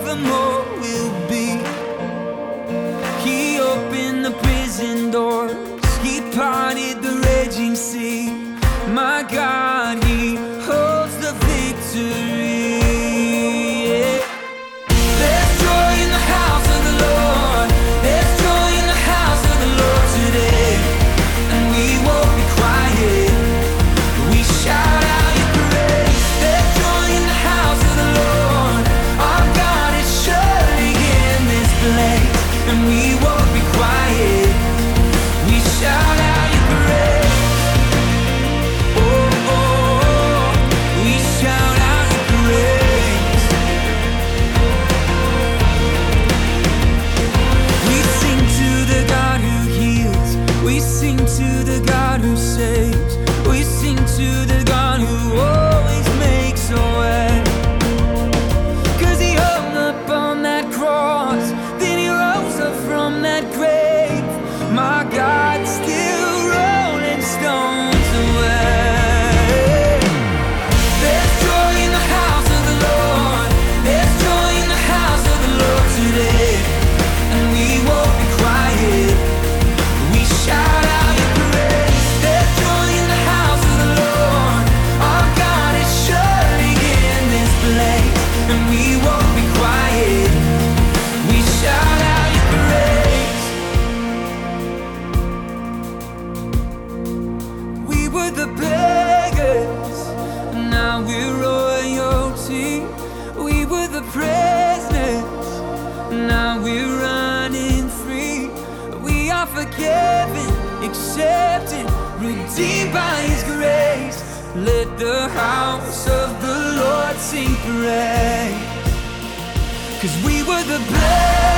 the more we'll be. He opened the prison doors, He parted the raging sea. My God, He holds the victory. Yeah. There's joy in the house of the Lord. There's joy in the house of the Lord today. And we won't be quiet. We shout out your praise. There's joy in the house of the Lord. Our God is surely in this place. And we won't be quiet. We shout out your praise. Oh, oh, oh. We shout out your praise. We sing to the God who heals. We sing to the God who saves. We sing to the God who always makes a way. 'Cause He hung up on that cross, then He rose up from that grave. My God, still rolling stones away. There's joy in the house of the Lord. There's joy in the house of the Lord today. And we won't be quiet. We shout out your praise. There's joy in the house of the Lord. Our God is surely in this place. And we won't be quiet. We shout out your praise. We were the beggars, now we're royalty. We were the prisoners, now we're running free. We are forgiven, accepted, redeemed by His grace. Let the house of the Lord sing praise. 'Cause we were the beggars,